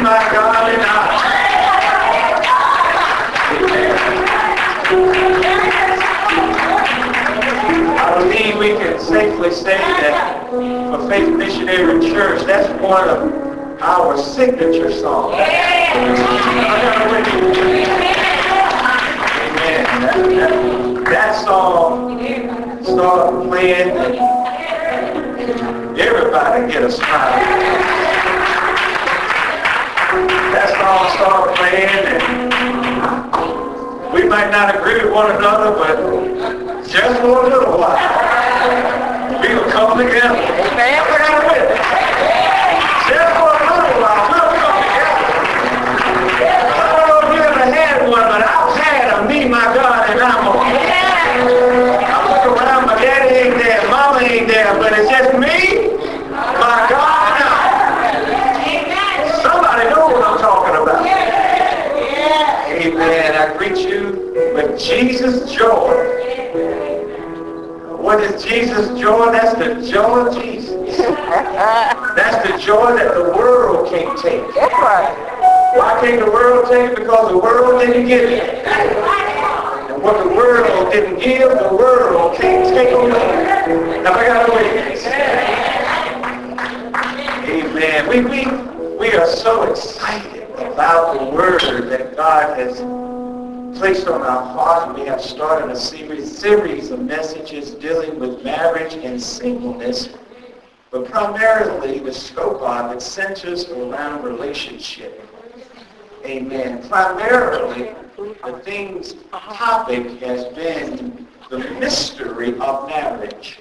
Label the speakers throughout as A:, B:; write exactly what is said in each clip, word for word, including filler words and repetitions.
A: my God, and I believe we can safely say that for Faith Missionary Church, that's one of our signature songs. Amen. That, that, that song started playing and everybody get a smile. That song started playing and we might not agree with one another, but just for a little while, we will come together. Just for a little while, we'll come together. I don't know if you ever had one, but I've had a me, my God, and I'm okay. I look around, my daddy ain't there, mama ain't there, but it's just me, my God, and I. Somebody knows what I'm talking about. Amen. I greet you with Jesus' joy. What is Jesus' joy? That's the joy of Jesus. That's the joy that the world can't take.
B: That's right.
A: Why can't the world take it? Because the world didn't give it. And what the world didn't give, the world can't take away. Now I got to wait. Amen. We, we, we are so excited about the word that God has placed on our heart. We have started a series, series of messages dealing with marriage and singleness, but primarily the scope of it centers around relationship. Amen. Primarily, the thing's topic has been the mystery of marriage.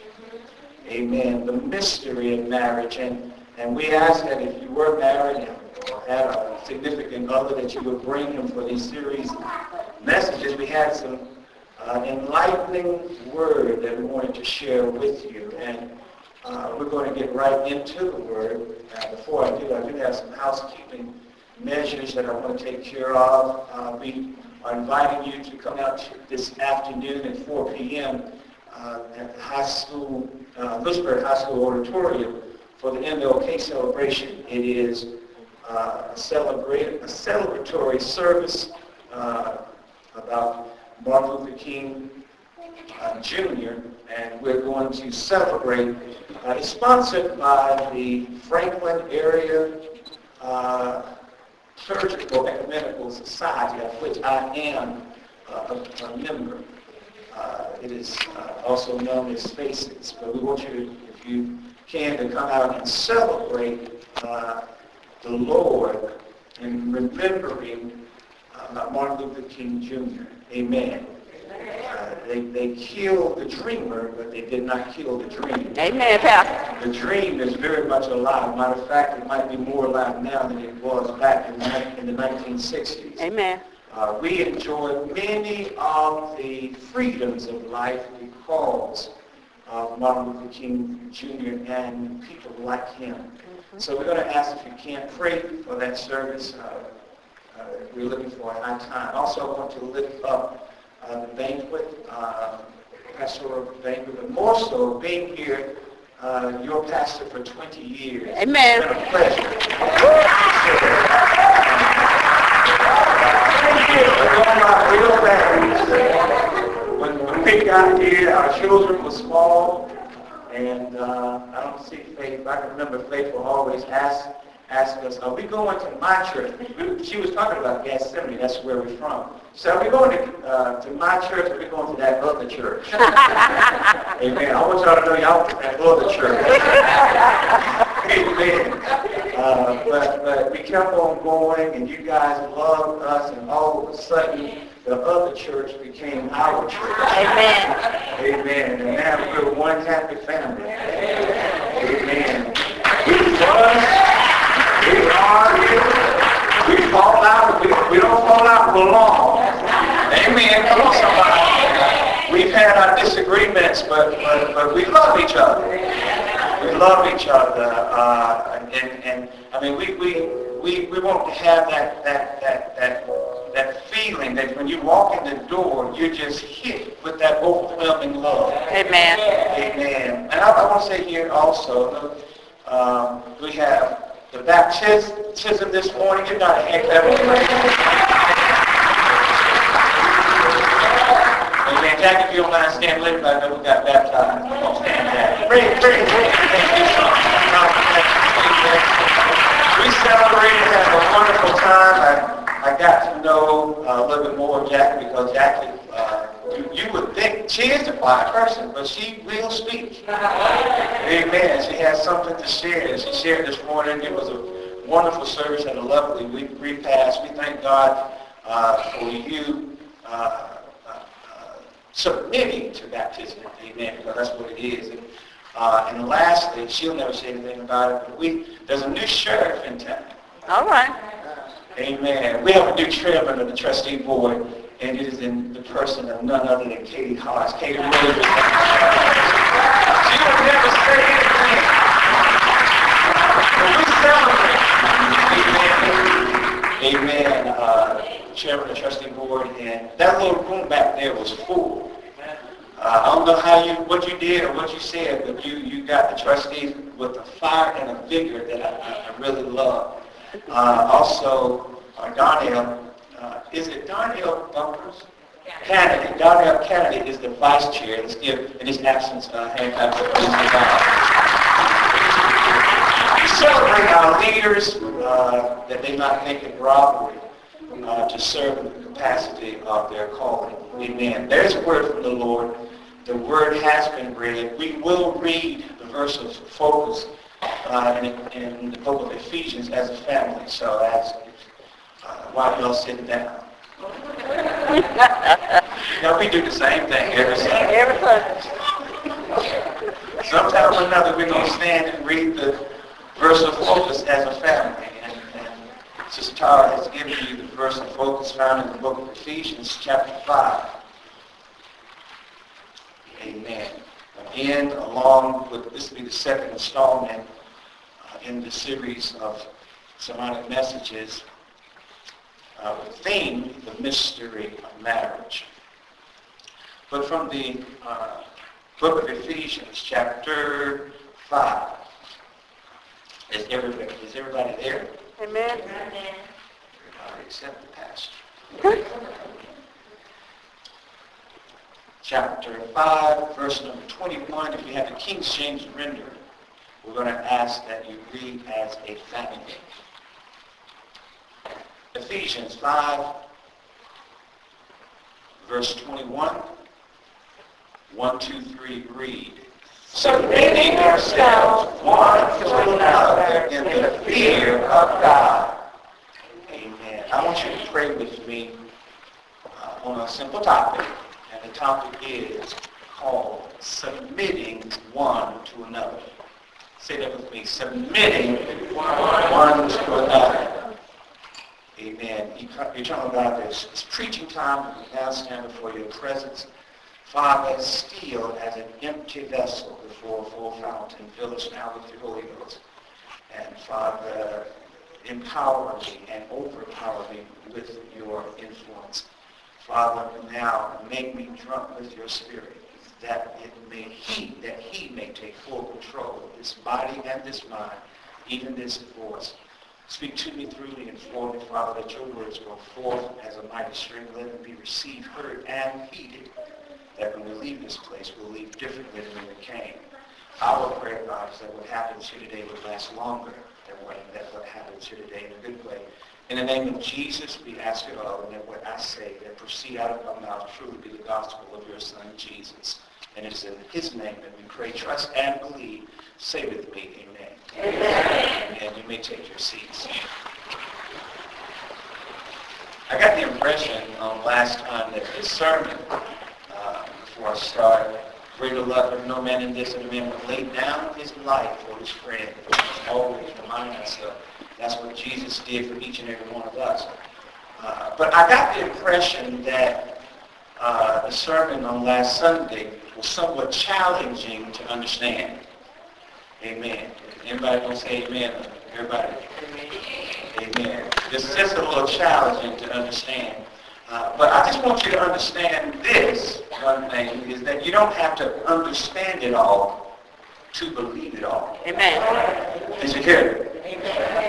A: Amen. The mystery of marriage. And, and we ask that if you were married or had a significant other, that you would bring him for these series messages. We had some uh, enlightening word that we wanted to share with you, and uh, we're going to get right into the word. Uh, before I do, I do have some housekeeping measures that I want to take care of. Uh, we are inviting you to come out to this afternoon at four p.m. Uh, at the high school, uh, Lewisburg High School auditorium for the M L K celebration. It is uh, a, celebrate, a celebratory service uh, about Martin Luther King uh, Junior and we're going to celebrate. Uh, it's sponsored by the Franklin Area uh, Surgical Ecumenical Society, of which I am uh, a, a member. Uh, it is uh, also known as FACES, but we want you to, if you can, to come out and celebrate uh, the Lord in remembering Uh, Martin Luther King Junior Amen. Uh, they, they killed the dreamer, but they did not kill the dream.
B: Amen, Pastor.
A: The dream is very much alive. Matter of fact, it might be more alive now than it was back in, in the nineteen sixties.
B: Amen.
A: Uh, we enjoyed many of the freedoms of life because of Martin Luther King Junior and people like him. Mm-hmm. So we're going to ask if you can pray for that service. Uh, Uh, we're looking for a high time. Also, I want to lift up uh, the banquet, uh, pastoral banquet, but more so being here, uh, your pastor for twenty years.
B: Amen.
A: It's been a pleasure. We go back. When, when we got here, our children were small, and uh, I don't see Faith. I can remember Faith will always ask. asked us, are we going to my church? She was talking about Gethsemane, that's where we're from. So are we going to, uh, to my church or are we going to that other church? Amen. I want y'all to know y'all to that other church. Amen. Uh, but, but we kept on going and you guys loved us and all of a sudden the other church became our church.
B: Amen.
A: Amen. And now we're one happy family. Amen. We trust. We argue, we fall out, we, we don't fall out for long. Amen. Come on, somebody. We've had our disagreements, but, but, but we love each other. We love each other. Uh, and, and, I mean, we, we, we, we want to have that, that, that, that, that feeling that when you walk in the door, you're just hit with that overwhelming love.
B: Amen.
A: Amen. And I, I want to say here also, um, we have the baptism this morning. Give God a hand clap of praise. Amen. Jack, if you don't mind standing, let everybody know we got baptized. Come on, stand there. Praise, praise, praise. Thank you so much. We celebrated, had a wonderful time. I, I got to know uh, a little bit more of Jackie because Jackie, uh, you, you would think she is a quiet person, but she will speak. Amen. She has something to share. She shared this morning. It was a wonderful service and a lovely week repast. We thank God uh, for you uh, submitting to baptism, amen, because that's what it is. And, uh, and lastly, she'll never say anything about it, but we, there's a new sheriff in town.
B: All right.
A: Amen. We have a new chairman of the trustee board, and it is in the person of none other than Katie Hodge. Katie Williams. She will never say anything. But we celebrate. Amen. Amen. Uh, chairman of the trustee board, and that little room back there was full. Uh, I don't know how you, what you did or what you said, but you, you got the trustees with a fire and a vigor that I, I really love. Uh, also, uh, Darnell, uh, is it Darnell Bumpers? Kennedy. Darnell Kennedy is the vice chair. Let's give, in his absence, uh, hand clap for We celebrate our leaders uh, that they not make it robbery. Uh, to serve in the capacity of their calling. Amen. There's a word from the Lord. The word has been read. We will read the verse of focus uh, in, in the book of Ephesians as a family. So as uh, while y'all sitting down. You know, we do the same thing every Sunday.
B: Every Sunday.
A: Sometime or another we're going to stand and read the verse of focus as a family. Sister Tara has given you the verse of focus found in the book of Ephesians, chapter five. Amen. Again, along with, this will be the second installment uh, in the series of sermonic messages uh, with the theme, the mystery of marriage. But from the uh, book of Ephesians, chapter five. Is everybody, is everybody there?
B: Amen.
A: Everybody except the pastor. Chapter five, verse number twenty-one. If you have the King James rendering, we're going to ask that you read as a family. Ephesians five, verse twenty-one. One, two, three, read. Submitting yourselves one to another in the fear of God. Amen. I want you to pray with me uh, on a simple topic, and the topic is called submitting one to another. Say that with me. Submitting one to another. Amen. Eternal God, it's, it's preaching time. We now stand before your presence. Father, still as an empty vessel before a full fountain, fill us now with your Holy Ghost. And Father, empower me and overpower me with your influence. Father, now make me drunk with your Spirit, that it may he, that he may take full control of this body and this mind, even this voice. Speak to me through me and for me, Father, that your words go forth as a mighty stream. Let them be received, heard, and heeded. That when we leave this place, we'll leave differently than when we came. Our prayer, God, is that what happens here today will last longer than what, that what happens here today in a good way. In the name of Jesus, we ask it all, and that what I say that proceed out of my mouth truly be the gospel of your Son, Jesus. And it is in his name that we pray, trust, and believe. Say with me, amen. Amen. And you may take your seats. I got the impression um, last time that the sermon, uh, before I start, greater love of no man in this, and a man would lay down his life for his friend. Always remind us of that's what Jesus did for each and every one of us. Uh, but I got the impression that uh, the sermon on last Sunday was somewhat challenging to understand. Amen. Anybody gonna say amen? Everybody? Amen. This is just a little challenging to understand. Uh, but I just want you to understand this one thing, is that you don't have to understand it all to believe it all.
B: Amen.
A: Did you hear it? Amen.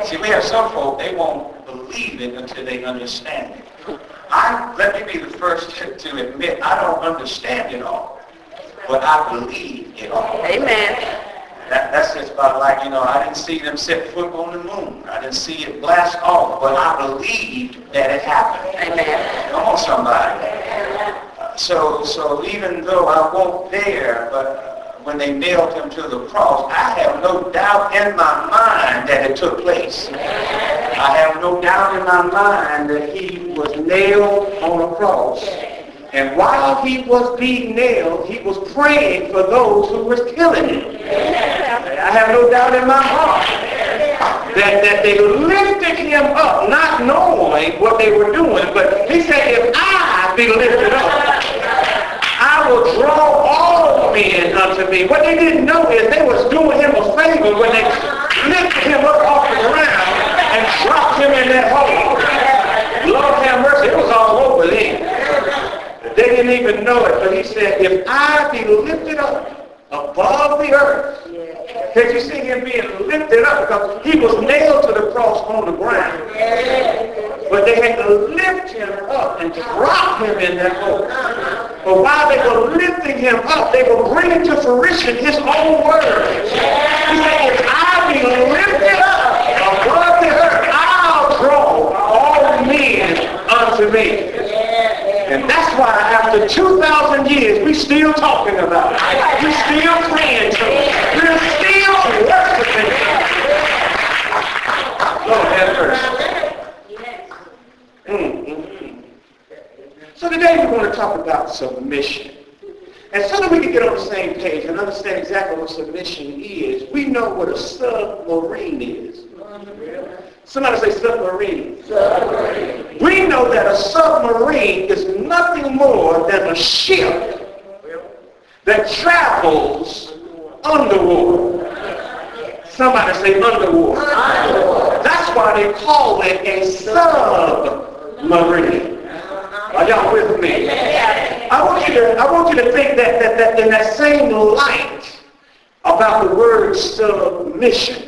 A: See, we have some folk, they won't believe it until they understand it. I, let me be the first to, to admit, I don't understand it all, but I believe it all.
B: Amen.
A: That, that's just about like, you know, I didn't see them set foot on the moon. I didn't see it blast off, but I believed that it happened.
B: Amen.
A: Come on, somebody. Uh, so, so even though I won't there, but uh, when they nailed him to the cross, I have no doubt in my mind that it took place. I have no doubt in my mind that he was nailed on a cross. And while he was being nailed, he was praying for those who was killing him. I have no doubt in my heart that, that they lifted him up, not knowing what they were doing. But he said, if I be lifted up, I will draw all men unto me. What they didn't know is they was doing him a favor when they lifted him up off the ground and dropped him in that hole. Lord have mercy, it was all over then. They didn't even know it, but he said, if I be lifted up above the earth, can you see him being lifted up? Because he was nailed to the cross on the ground. But they had to lift him up and drop him in that hole. But while they were lifting him up, they were bringing to fruition his own word. He said, if I be lifted up above the earth, I'll draw all men unto me. And that's why after two thousand years, we're still talking about it. We're still praying to it. We're still worshiping it. Lord have mercy. Mm, mm, mm. So today we're going to talk about submission. And so that we can get on the same page and understand exactly what submission is, we know what a submarine is. Somebody say submarine. Submarine. We know that a submarine is nothing more than a ship that travels underwater. Somebody say underwater. Underwater. That's why they call it a submarine. Are y'all with me? I want you to, I want you to think that, that, that in that same light about the word submission.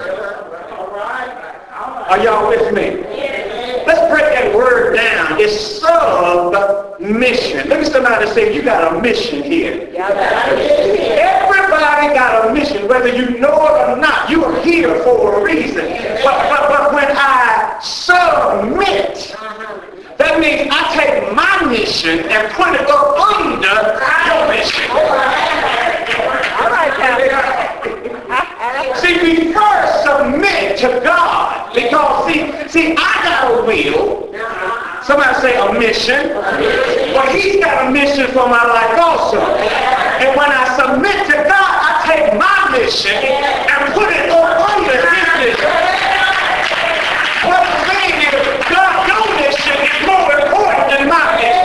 A: Are y'all with me? Let's break that word down. It's submission. Look at somebody say, you got a mission here. Everybody got a mission, whether you know it or not. You are here for a reason. But, but, but when I submit, that means I take my mission and put it up under your mission.
B: All right, now.
A: See, we first submit to God because, see, see, I got a will. Somebody say a mission. Well, he's got a mission for my life also. And when I submit to God, I take my mission and put it up under his mission. What I'm saying is, God, your mission is more important than my mission.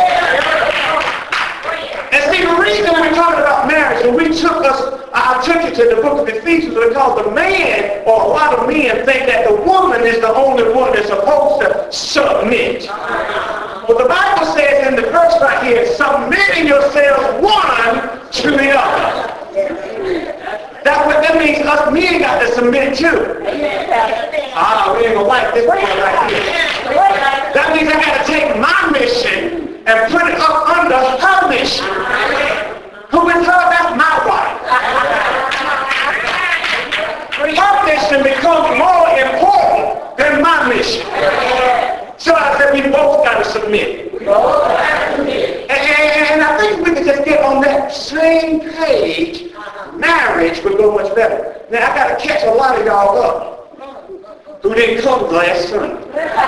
A: And see, the reason we're talking about marriage, when we took us, I took you to the book of Ephesians, because the man, or a lot of men, think that the woman is the only one that's supposed to submit. Well, the Bible says in the verse right here, submitting yourselves one to the other. That, that means us men got to submit too. Ah, we ain't gonna like this one right here. That means I got to take my mission and put it up under her mission. Who is her? That's my wife. Her mission becomes more important than my mission. So I said we both got to submit. And, and, and I think if we could just get on that same page, marriage would go much better. Now I got to catch a lot of y'all up who didn't come last Sunday.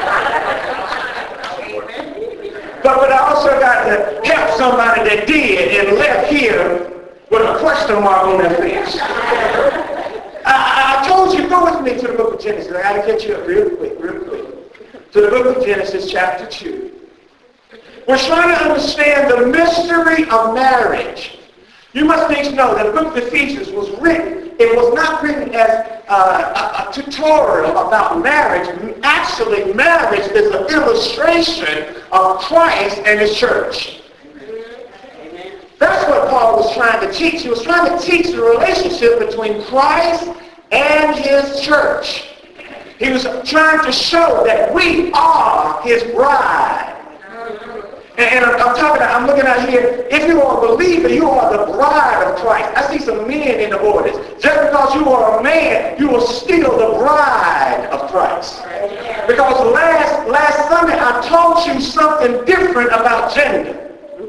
A: But, but I also got to help somebody that did and left here with a question mark on their face. I, I told you, go with me to the book of Genesis. I got to catch you up real quick, real quick. To the book of Genesis, chapter two. We're trying to understand the mystery of marriage. You must need to know that the book of Ephesians was written. It was not written as uh, a, a tutorial about marriage. Actually, marriage is an illustration of Christ and his church. That's what Paul was trying to teach. He was trying to teach the relationship between Christ and his church. He was trying to show that we are his bride. And, and I'm, I'm talking, I'm looking out here, if you are a believer, you are the bride of Christ. I see some men in the audience. Just because you are a man, you are still the bride of Christ. Because last, last Sunday I taught you something different about gender.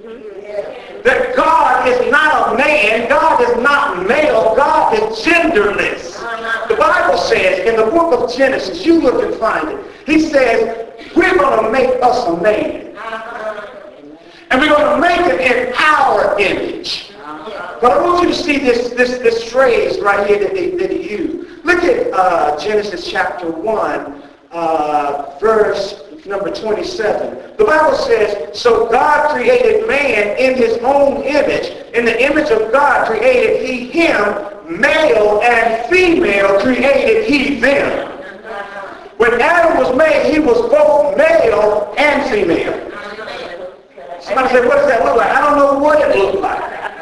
A: That God is not a man, God is not male, God is genderless. The Bible says in the book of Genesis, you look and find it, he says, we're going to make us a man. And we're going to make it in our image. But I want you to see this, this, this phrase right here that, they, that he used. Look at uh, Genesis chapter one, uh, verse number twenty-seven. The Bible says, so God created man in his own image. In the image of God created he him, male and female created he them. When Adam was made, he was both male and female. Somebody said, what does that look like? I don't know what it looked like.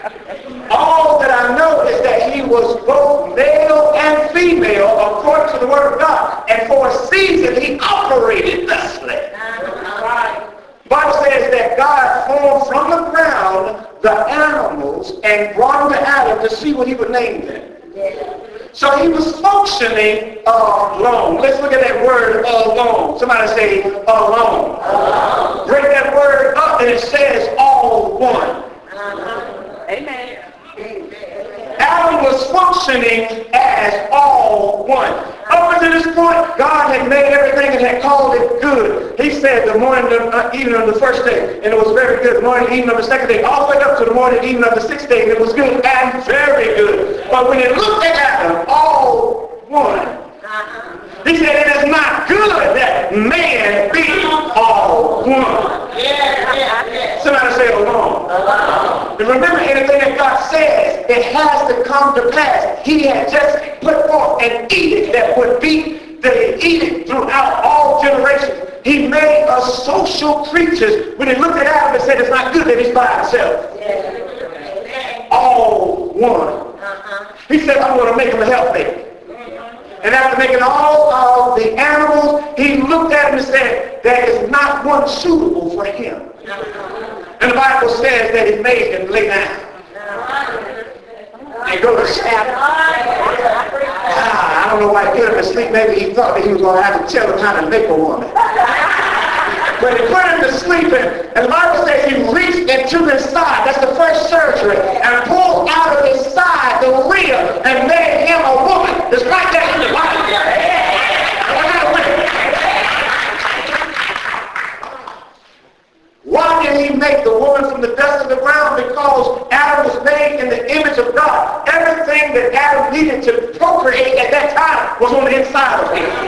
A: All that I know is that he was both male and female according to the Word of God. And for a season, he operated thusly. The Bible says that God formed from the ground the animals and brought them to Adam to see what he would name them. So he was functioning alone. Let's look at that word alone. Somebody say alone. alone. Break that word up and it says all one.
B: Amen.
A: Adam was functioning as all one. Up until this point, God had made everything and had called it good. He said the morning, the uh, evening of the first day, and it was very good. Morning, evening of the second day, all the way up to the morning, evening of the sixth day, and it was good and very good. But when it looked at Adam, all one, he said it is not good that man be all one. Somebody say alone. And remember, anything that God says, it has to come to pass. He had just put forth an edict that would be the edict throughout all generations. He made us social creatures. When he looked at Adam and said it's not good that he's by himself. All one. He said, I'm going to make him a helpmate. And after making all of the animals, he looked at him and said, there is not one suitable for him. And the Bible says that he made him lay down and go to sleep. Ah, I don't know why he put him to sleep. Maybe he thought that he was going to have to tell him how to make a woman. But he put him to sleep, and, and the Bible says he reached into his side. That's the first surgery. And pulled out of his side the rib and made him a woman. It's right there in the Bible. Why did he make the woman from the dust of the ground? Because Adam was made in the image of God. Everything that Adam needed to procreate at that time was on the inside of him.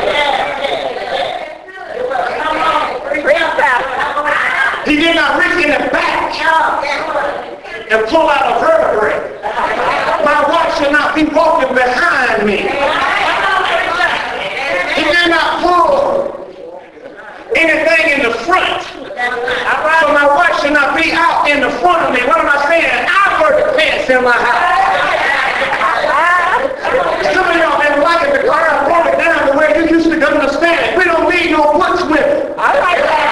A: He did not reach in the back and pull out a vertebrae. My wife should not be walking behind me. He did not pull anything in the front. So my wife should not be out in the front of me. What am I saying? I wear the pants in my house. Some of y'all didn't like it because I brought it down the way you used to understand it. We don't need no butch women. I like that.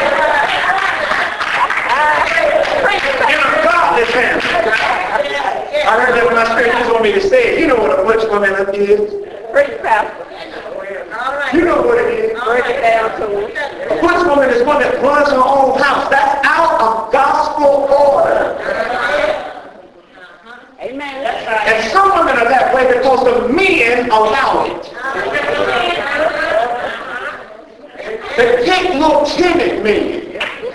A: In a godly family. I heard that when my spirit just want me to say it. You know what a butch woman is.
B: Preach, Pastor.
A: You know what it is.
B: Break it down to us.
A: A butch woman is one that runs her own house. That's out of gospel order.
B: Amen.
A: And some women are that way because the men allow it. They take little timid men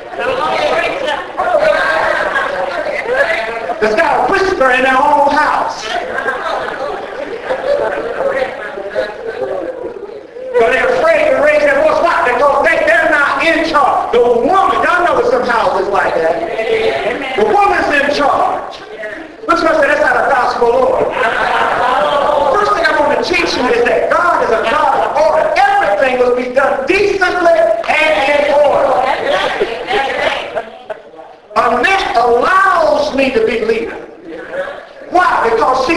A: that's got a whisper in their own house. But they're afraid to raise their voice. Why? Because they, they're not in charge. The woman, y'all know that some houses like that. The woman's in charge. Let's go say that's out of gospel order. First thing I want to teach you is that God is a God of order. Everything must be done decently and in order. Annette allows me to be leader. Why? Because she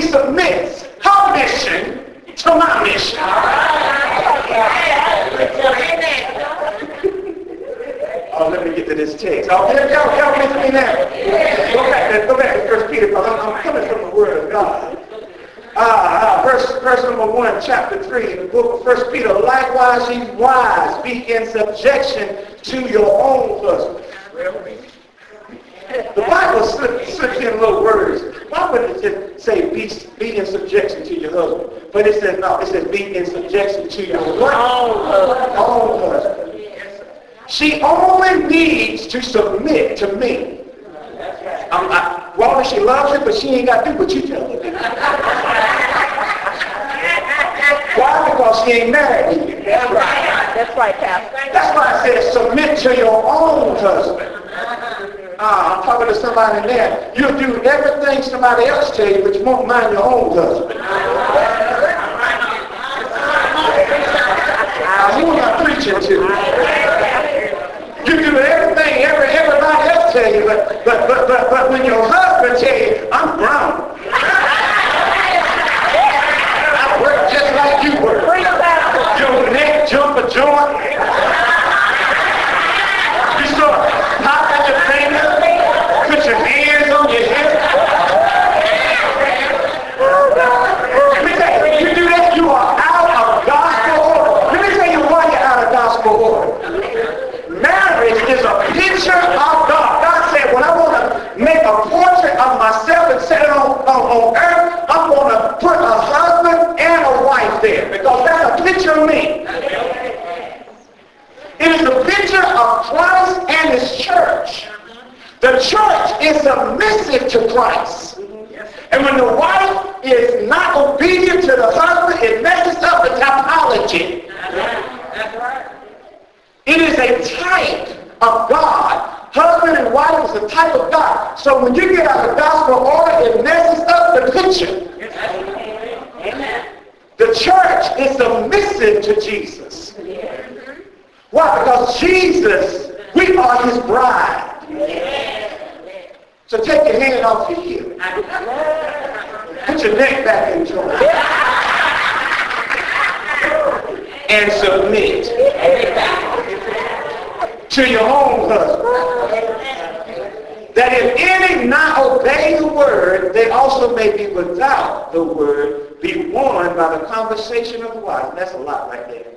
A: to this text. Oh, y'all, y'all with me now? Go back to, go back to First Peter, because I'm, I'm coming from the Word of God. Uh, uh, verse, verse number one, chapter three, in the book of First Peter. Likewise, ye wives, be in subjection to your own husband. The Bible slips, slips in little words. Why would it just say be, be in subjection to your husband? But it says no, it says be in subjection to your what? Own husband. Own husband. She only needs to submit to me. I'm, I, well, she loves it, but she ain't got to do what you tell her. Why? Because she ain't married to you.
B: That's right. That's right, Pastor.
A: That's why it says submit to your own husband. Uh, I'm talking to somebody there. You'll do everything somebody else tell you, but you won't mind your own husband. Uh, who am I preaching to? You do everything every, everybody else tell you, but, but, but, but, but when your husband tell you, I'm grown. I work just like you work. Your neck jump a joint. You start popping your finger, put your hands on your hip. Let me tell you, you do that, you are out of gospel order. Let me tell you why you're out of gospel order. Marriage is a picture of God. God said, when I want to make a portrait of myself and set it on, on, on earth, I'm going to put a husband and a wife there because that's a picture of me. It is a picture of Christ and his church. The church is submissive to Christ. And when the wife is not obedient to the husband, it messes up the typology. It is a type of God. Husband and wife is a type of God. So when you get out of gospel order, it messes up the picture. Amen. The church is submissive to Jesus. Why? Because Jesus, we are his bride. So take your hand off your heel. Put your neck back in joint. And submit to your own husband. That if any not obey the word, they also may be without the word, be won by the conversation of the wife. That's a lot right there.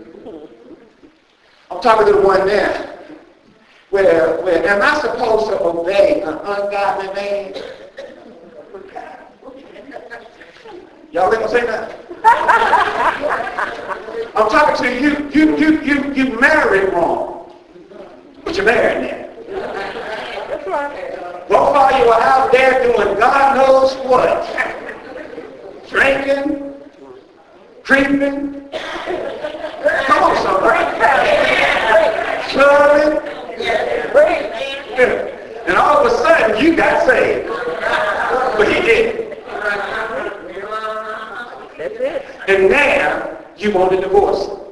A: I'm talking to the one there. Where, where am I supposed to obey an ungodly man? Y'all ain't gonna say nothing? I'm talking to you. You, you, you, you married wrong, but you're married now.
B: That's right.
A: Both of you are out there doing God knows what, drinking, creeping. Come on, somebody. Clubbing. And all of a sudden, you got saved. But he didn't.
B: That's it.
A: And now, you want to divorce him.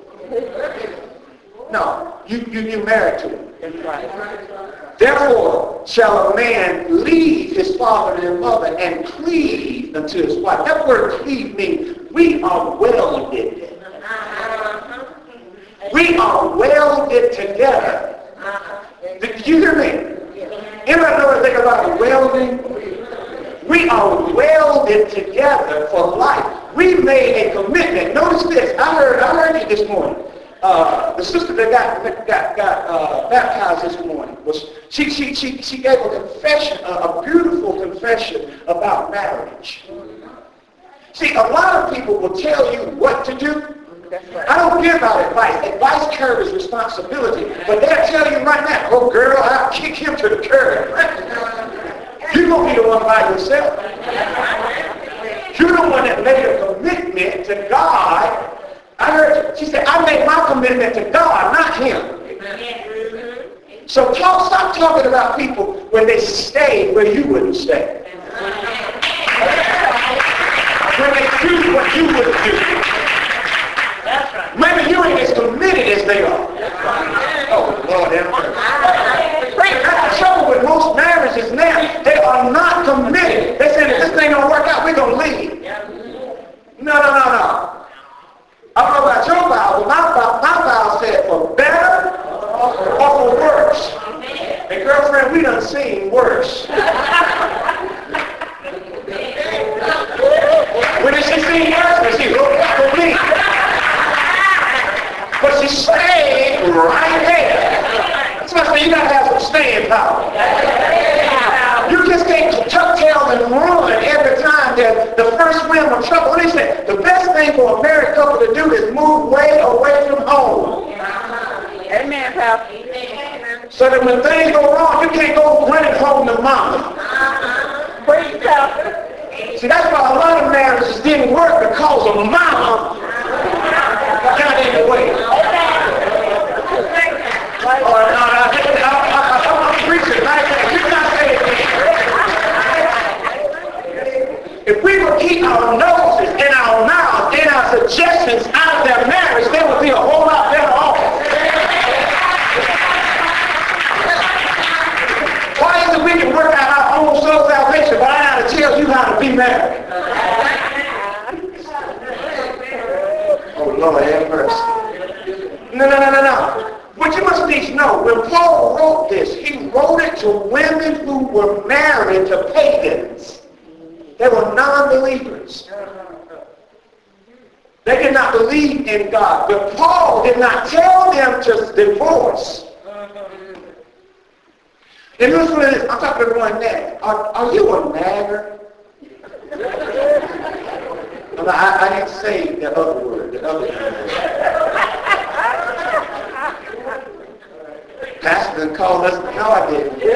A: No, you, you, you married to him.
B: That's right.
A: Therefore, shall a man leave his father and mother and cleave unto his wife. That word cleave means we are welded. We are welded together. Did you hear me? Anybody know anything about welding? We are welded together for life. We made a commitment. Notice this. I heard, I heard you this morning. Uh, the sister that got got got uh, baptized this morning was she she she she gave a confession, a, a beautiful confession about marriage. See, a lot of people will tell you what to do. I don't give out advice. Advice carries responsibility. But they'll tell you right now, oh girl, I'll kick him to the curb. You're going to be the one by yourself. You're the one that made a commitment to God. I heard, she said, I made my commitment to God, not him. So talk, stop talking about people when they stay where you wouldn't stay. When they do what you wouldn't do. Maybe you ain't as committed as they are. Oh, Lord, that's the trouble with most marriages now. They are not committed. They say, if this thing don't work out, we're going to leave. No, no, no, no. I don't know about your vow, but my vow, my vow said for better or for worse. we done seen worse. When did she see worse? When she looked up at me. But she stayed right there. So I say, you got to have some staying power. You just can't tuck tail and run every time that the first whim of trouble. What do you say? The best thing for a married couple to do is move way away from home.
B: Amen, Pastor.
A: So that when things go wrong, you can't go running home to mama.
B: Praise Pastor.
A: See, that's why a lot of marriages didn't work because of mama got in the way. Or, no, no, I'm preaching like that. You not saying that. If we would keep our noses in our mouths and our suggestions out of their marriage, they would be a whole lot better off. Why is it we can work out our own soul salvation, but I got to tell you how to be married? Oh, Lord, have mercy. No, no, no, no, no. But you must need to know, when Paul wrote this, he wrote it to women who were married to pagans. They were non-believers. They did not believe in God. But Paul did not tell them to divorce. And listen to this. I'm talking to one nag. Are, are you a nagger? No, I, I didn't say the other word. The other word. Pastor done called us. No, I didn't.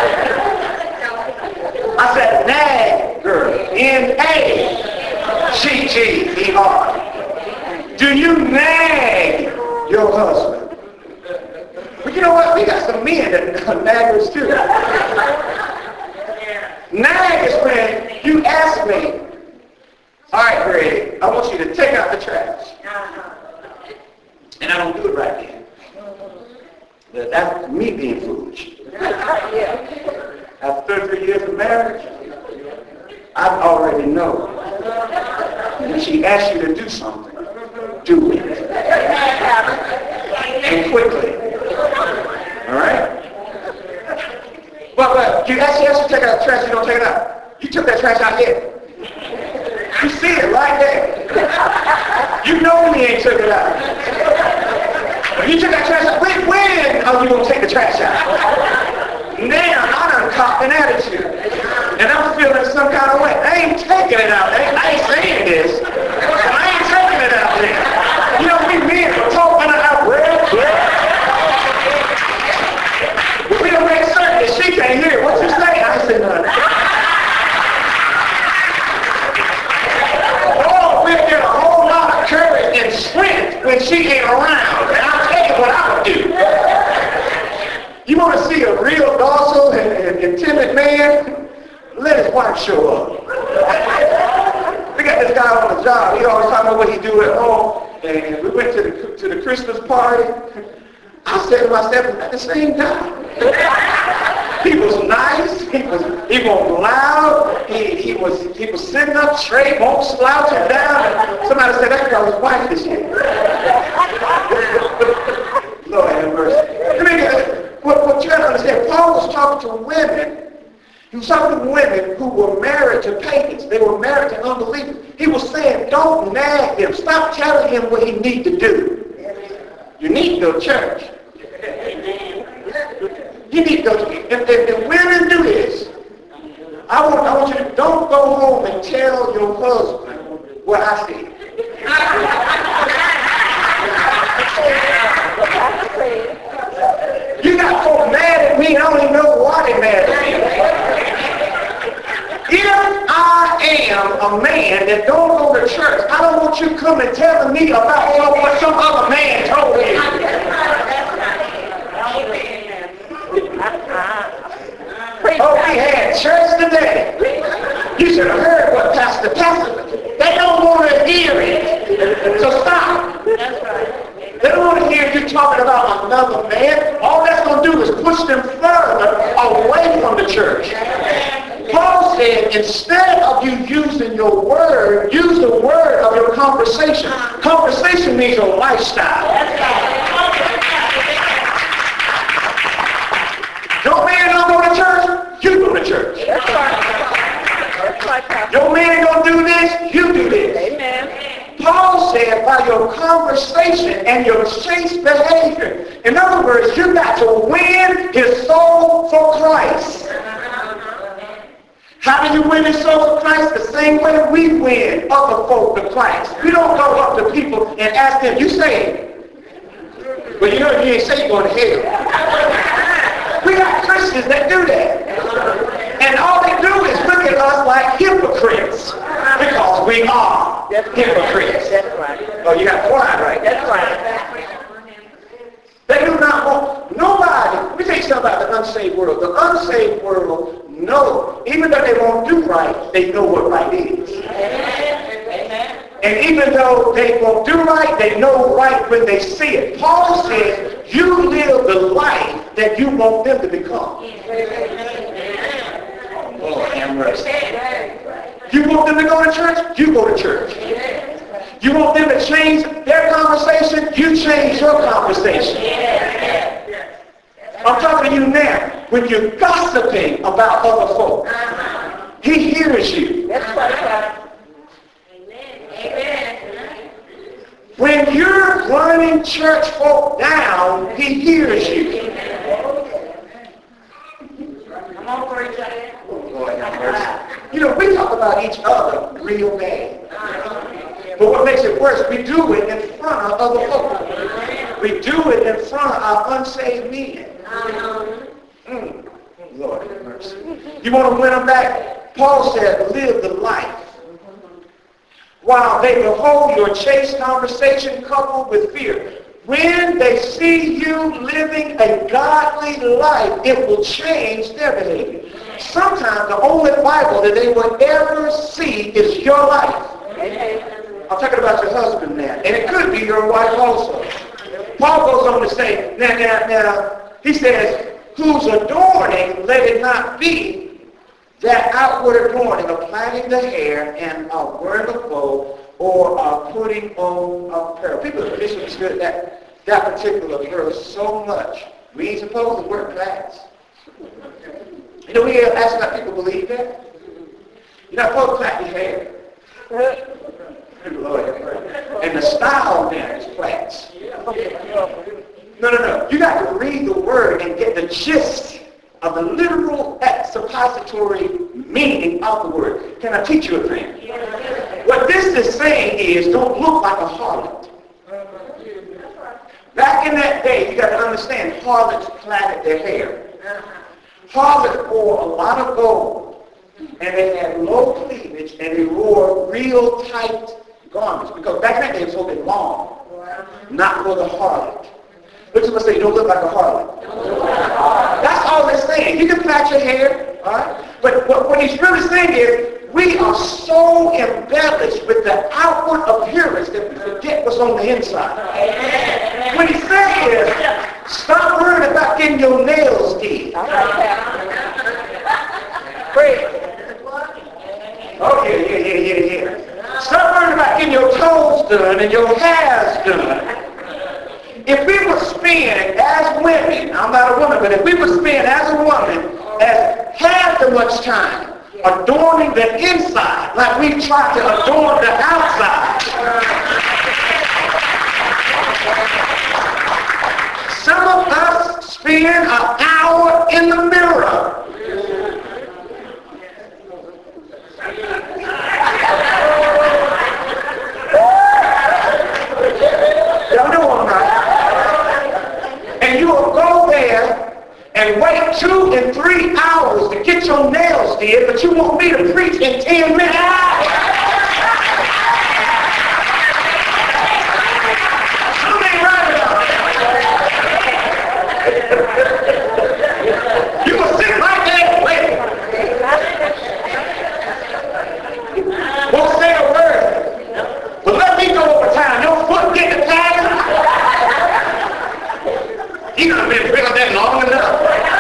A: I said nagger. N A G G E R. Do you nag your husband? But you know what? We got some men that are naggers too. Nag is when you ask me, all right, Greg, I want you to take out the trash. And I don't do it right then. But that's me being foolish. After thirty-three years of marriage, I already know. When she asks you to do something, do it. And quickly. All right? But, but you ask, you ask you to take out the trash, you don't take it out. You took that trash out here. You see it right there. You know me ain't took it out. But you took that trash out. When, when are you going to take the trash out? Now, I done caught an attitude. And I'm feeling some kind of way. I ain't taking it out. I ain't, I ain't saying this. But I ain't taking it out there. You know, we men are talking about well, yeah. But we don't make certain that she can't hear what you say. I ain't saying nothing. Oh, we'll get a whole lot of courage and strength when she ain't around. And I'll tell you what I would do. You want to see a real docile and, and, and timid man? Let his wife show up. We got this guy on the job. He always talking about what he do at home. And we went to the to the Christmas party. I said to myself, at the same time. He was nice. He was he wasn't loud. He he was he was sitting up straight, won't slouch him down. And somebody said that girl's wife is here. Lord have mercy. Let me get this. What, what you got to understand, Paul was talking to women. He was talking to women who were married to pagans. They were married to unbelievers. He was saying, don't nag them. Stop telling him what he needs to do. You need to go to church. You need to go to church. If, if, if women do this, I want, I want you to don't go home and tell your husband what I see. You got folks mad at me, I don't even know why they're mad at me. If I am a man that don't go to church, I don't want you coming telling me about some, what some other man told me. Oh, we had church today. You should have heard what Pastor Pastor. They don't want to hear it. So stop. They don't want to hear you talking about another man. All that's going to do is push them further away from the church. Paul said, instead of you using your word, use the word of your conversation. Conversation means your lifestyle. No man don't go to
B: Pastor.
A: Your man gonna do this, you do this.
B: Amen.
A: Paul said by your conversation and your chaste behavior. In other words, you got to win his soul for Christ. How do you win his soul for Christ? The same way we win other folk to Christ. We don't go up to people and ask them, you saved? Well, you know you ain't saved, you're going to hell. We got Christians that do that. And all they do is look at us like hypocrites. Because we are hypocrites.
B: That's right.
A: Oh, you got quiet right now.
B: That's right.
A: They do not want, nobody, let me tell you something about the unsaved world. The unsaved world know, even though they won't do right, they know what right is.
B: Amen.
A: And even though they won't do right, they know right when they see it. Paul says, you live the life that you want them to become. Oh, have mercy. You want them to go to church? You go to church. You want them to change their conversation? You change your conversation. I'm talking to you now. When you're gossiping about other folk, he hears you.
B: That's right.
A: When you're running church folk down, he hears you. Lord have mercy. You know, we talk about each other real bad. But what makes it worse, we do it in front of other folk. We do it in front of our unsaved men. Mm. Lord have mercy. You want to win them back? Paul said, live the life. While they behold your chaste conversation coupled with fear. When they see you living a godly life, it will change their behavior. Sometimes the only Bible that they will ever see is your life. I'm talking about your husband now. And it could be your wife also. Paul goes on to say, now, now, now, he says, whose adorning let it not be that outward adorning of plaiting the hair and of wearing a bow or of putting on apparel. People have misunderstood that, that particular verse so much. We ain't supposed to wear plaids. You know, we ask how people believe that. You're not supposed to plait your hair. Lord, and the style there is plaids. No, no, no. You got to read the word and get the gist of the literal suppository meaning of the word. Can I teach you a thing? What this is saying is, don't look like a harlot. Back in that day, you got to understand, harlots plaited their hair. Harlots wore a lot of gold, and they had low cleavage, and they wore real tight garments, because back in that day, it was so long, not for the harlot. Look at somebody say, you don't look like a harlot. That's all it's saying. You can plait your hair, all right? But what, what he's really saying is, we are so embellished with the outward appearance that we forget what's on the inside. What he's saying is, stop worrying about getting your nails did. Okay, yeah, yeah, yeah, yeah. Stop worrying about getting your toes done and your hairs done. If we would spend as women, I'm not a woman, but if we would spend as a woman as half as much time adorning the inside like we try to adorn the outside. Some of us spend an hour in the mirror. Y'all know what I'm right. And you will go there and wait two and three hours to get your nails did, but you want me to preach in ten minutes. Something right about it. You will sit right there and wait. Won't say a word. But let me go over time. Your foot get the pattern. You done been feeling that long enough.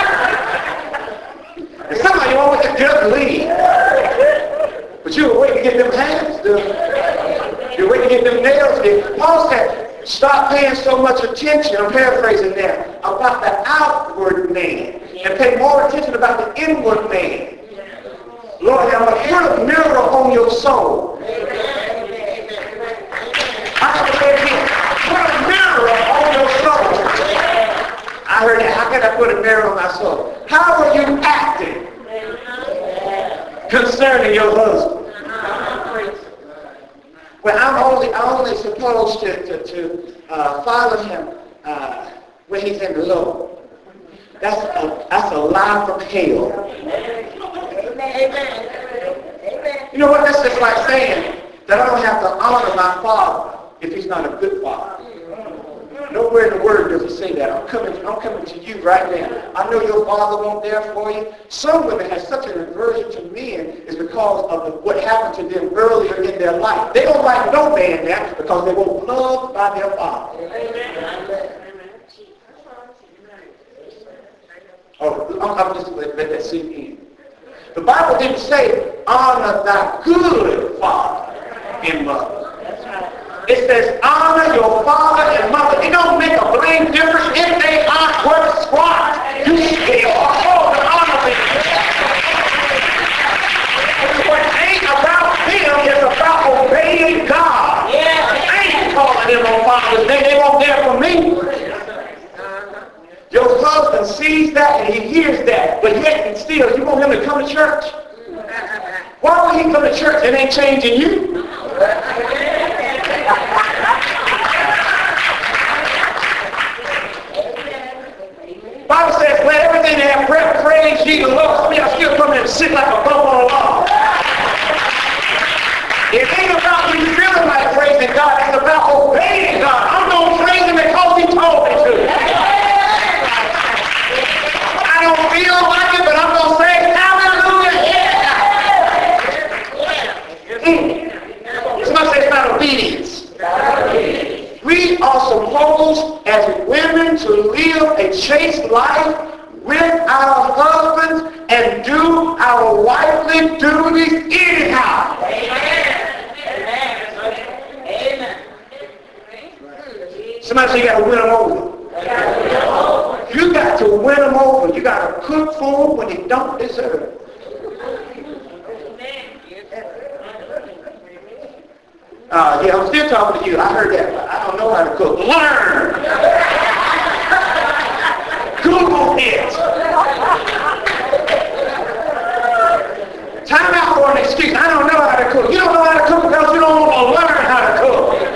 A: And some of you always just leave. But you were waiting to get them hands done. You're waiting to get them nails done. Paul said, stop paying so much attention, I'm paraphrasing there, about the outward man. And pay more attention about the inward man. Lord, have a put a mirror on your soul. I said again, put a mirror on your soul. I heard that. How can I put a mirror on my soul? How are you acting concerning your husband? Well, I'm only, I'm only supposed to, to, to uh, follow him uh, when he's in the Lord. That's a, that's a lie from hell. You know what? That's just like saying that I don't have to honor my father if he's not a good father. Nowhere in the Word does it say that. I'm coming, I'm coming to you right now. I know your father won't there for you. Some women have such an aversion to men is because of the, what happened to them earlier in their life. They don't like no man there because they were loved by their father. Oh, I'm, I'm just let, let that sink in. The Bible didn't say honor thy good father and mother. It says, honor your father and mother. It don't make a blame difference if they aren't worth squat. You still are supposed to honor them. What ain't about them is about obeying God. Yeah. I ain't calling them on Father's Day. They won't there for me. Your husband sees that and he hears that, but yet and still, you want him to come to church? Why would he come to church and ain't changing you? Bible says, let everything that have breath praise ye the Lord. Some of y'all still come and sit like a bump on a log. It ain't about you feeling like praising God. It's about obeying God. I'm going to praise him because he told me to. I don't feel like it, but I'm going to say hallelujah. Mm. Somebody say it's not obedience. We are supposed, as women, to live a chaste life with our husbands and do our wifely duties anyhow. Amen. Amen. Somebody say you got to win them over. You got to win them over. You got to cook for them when they don't deserve it. Uh, yeah, I'm still talking to you. I heard that, but I don't know how to cook. Learn! Google it! Time out for an excuse. I don't know how to cook. You don't know how to cook because you don't want to learn how to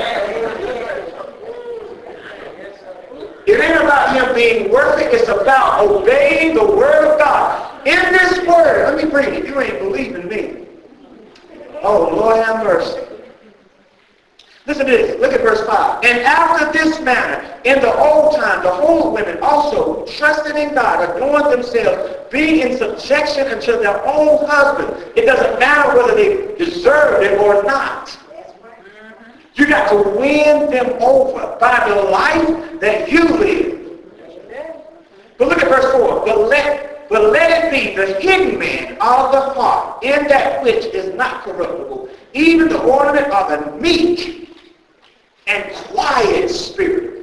A: cook. It ain't about him being worthy. It's about obeying the Word of God. In this Word, let me bring it. You ain't believing me. Oh, Lord have mercy. Listen to this. Look at verse five. And after this manner, in the old time, the whole women also, trusted in God, adorned themselves, being in subjection unto their own husband. It doesn't matter whether they deserve it or not. You got to win them over by the life that you live. But look at verse four. But let, but let it be the hidden man of the heart, in that which is not corruptible, even the ornament of a meek and quiet spirit.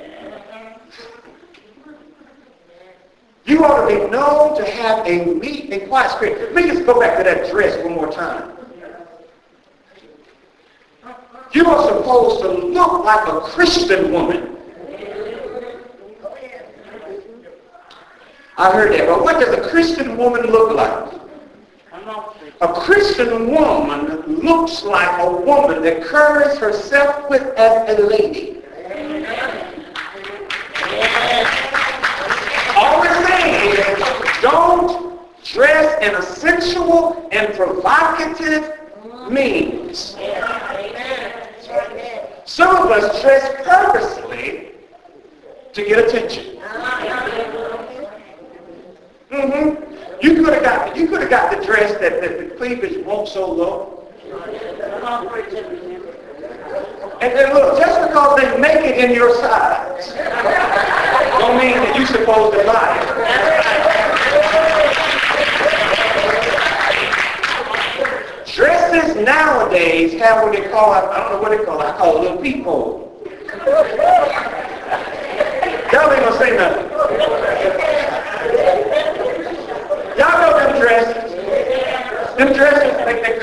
A: You ought to be known to have a meek and quiet spirit. Let me just go back to that dress one more time. You are supposed to look like a Christian woman. I heard that, but what does a Christian woman look like? A Christian woman looks like a woman that carries herself with as a lady. All we're saying is don't dress in a sensual and provocative means. Some of us dress purposely to get attention. Mm-hmm. You could have got you could have got the dress that, that the cleavage won't so low. And then look, just because they make it in your size don't mean that you're supposed to buy it. Dresses nowadays have what they call, I don't know what they call it, I call it a little peephole. Y'all ain't gonna say nothing. Y'all know them dresses. Them dresses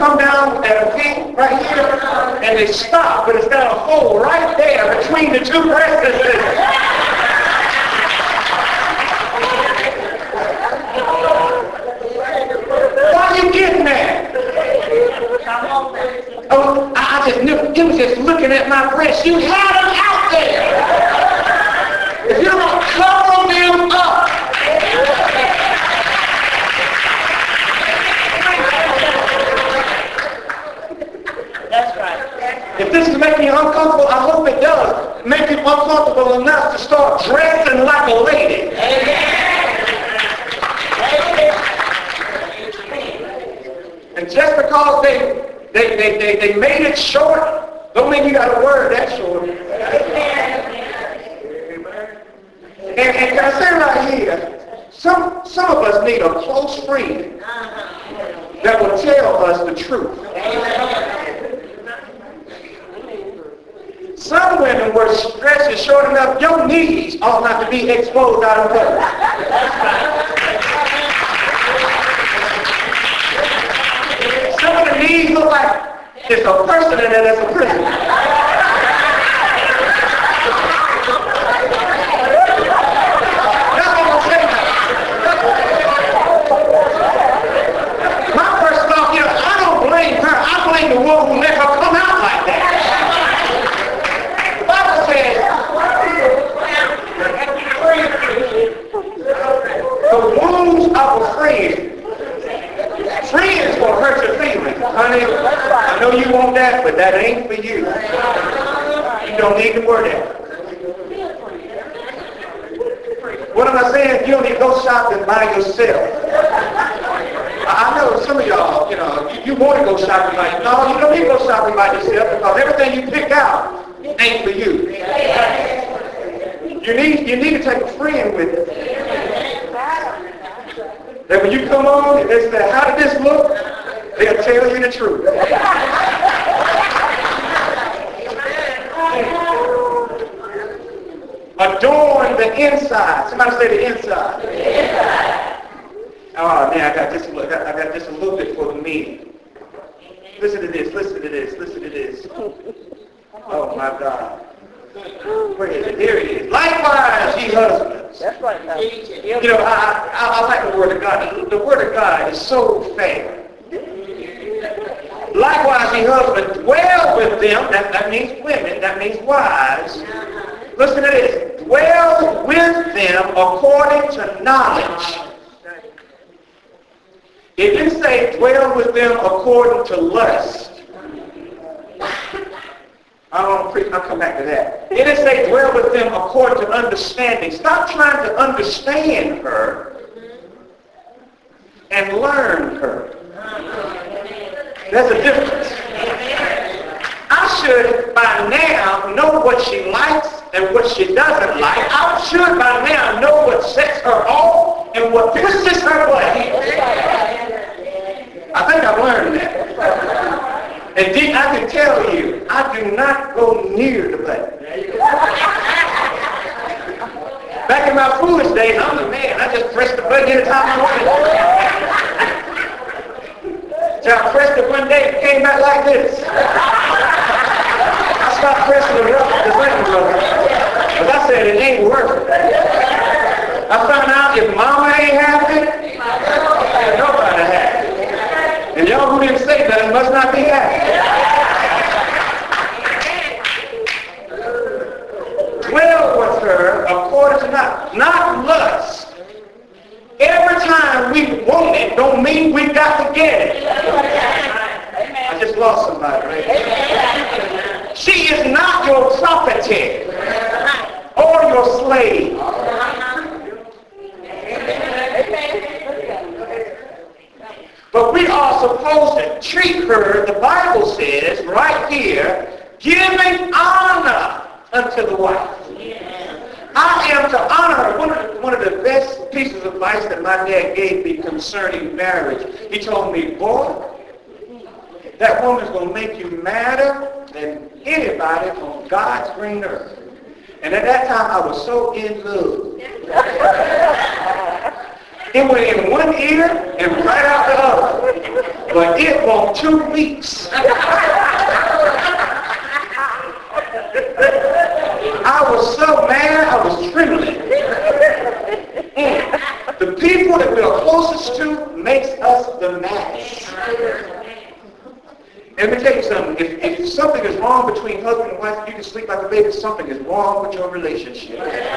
A: come down at a peak right here, and they stop, but it's got a hole right there between the two breasts. Why are you getting that? Oh, I, I just knew, it was just looking at my breasts. You had them out there. If you don't cover them up,
B: That's right.
A: if this is making you uncomfortable, I hope it does. Make you uncomfortable enough to start dressing like a lady. And just because they they, they, they, they made it short, don't mean you got to wear that short. And, and can I say right here, some, some of us need a close friend that will tell us the truth. Some women wear dresses short enough, your knees ought not to be exposed out of public. Some of the knees look like it's a person in there that's a prison. That's what I'm saying. My first thought, you know, I don't blame her. I blame the woman who let her come out like that. The Bible says, the wounds of a friend. Friends will hurt your feelings. Honey, I know you want that, but that ain't for you. You don't need to worry that. What am I saying? You don't need to go shopping by yourself. I know some of y'all, you know, you, you want to go shopping by yourself. No, you don't need to go shopping by yourself because everything you pick out ain't for you. You need, you need to take a friend with you. That when you come on and they say, how did this look? They'll tell you the truth. Adorn the inside. Somebody say the inside. The inside. Oh man, I got just I got, I got just a little bit for the men. Listen to this. Listen to this. Listen to this. Oh my God. Where is it? Here it is. Likewise, ye husbands.
B: That's right.
A: You know, I, I, I like the Word of God. The Word of God is so fair. Likewise, ye husbands, dwell with them. That, that means women. That means wives. Listen to this. Dwell with them according to knowledge. It didn't say dwell with them according to lust. I don't want to preach, I'll come back to that. It didn't say dwell with them according to understanding. Stop trying to understand her and learn her. There's a difference. I should by now know what she likes and what she doesn't like. I should by now know what sets her off and what pisses her away. I think I've learned that. And Dean, I can tell you, I do not go near the button. Back in my foolish days, I'm the man. I just press the button anytime I want it. So I pressed it one day and came back like this. I stopped pressing the button, brother. Because I said it ain't worth it. I found out if mama ain't happy, nobody happy. And y'all who didn't say that must not be happy. Dwell with her according to not, not lust. Every time we want it don't mean we got to get it. I just lost somebody right there. She is not your property or your slave. But we are supposed to treat her, the Bible says, right here, giving honor unto the wife. I am to honor her. One of, the, one of the best pieces of advice that my dad gave me concerning marriage, he told me, boy, that woman's going to make you madder than anybody on God's green earth. And at that time, I was so in love. It went in one ear and right out the other. But it won't two weeks. I was so mad, I was trembling. Mm. The people that we are closest to makes us the maddest. And let me tell you something. If, if something is wrong between husband and wife, you can sleep like a baby. Something is wrong with your relationship.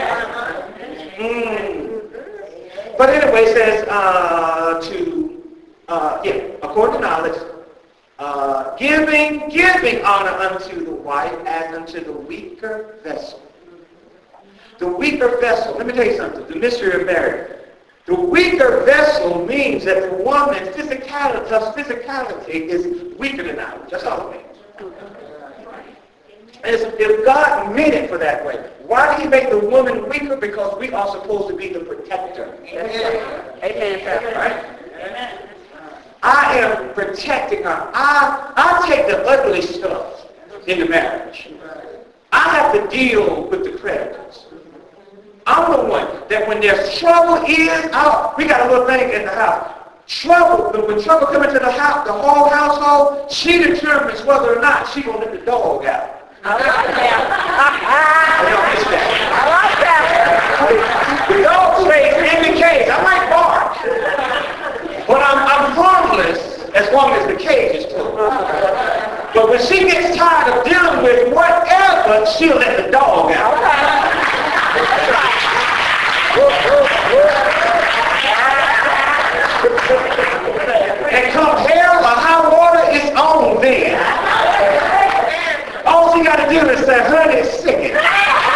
A: Mm. But anyway, it says uh, to, uh, yeah, according to knowledge, uh, giving, giving honor unto the wife as unto the weaker vessel. The weaker vessel. Let me tell you something. The mystery of marriage. The weaker vessel means that the woman's physicality, her physicality is weaker than ours. That's all it means. And if God meant it for that way, why did he make the woman weaker? Because we are supposed to be the protector.
B: Amen. Amen.
A: Right? Amen. I am protecting her. I, I take the ugly stuff in the marriage. I have to deal with the creditors. I'm the one that when there's trouble is, oh, we got a little thing in the house. Trouble, but when trouble comes into the house, the whole household, she determines whether or not she's going to let the dog out.
B: I like that.
A: I don't miss that.
B: I like that.
A: The dog stays in the cage. I might bark. But I'm, I'm harmless as long as the cage is full. But when she gets tired of dealing with whatever, she'll let the dog out. And come hell or high water, it's on then. All you got to do is say, honey, sing it.